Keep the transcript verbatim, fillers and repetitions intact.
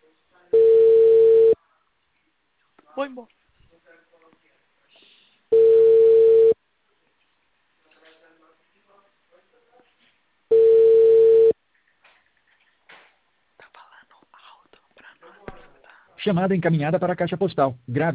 Vou embora. Tá falando alto pra nós. Tá? Chamada encaminhada para a caixa postal. Grave.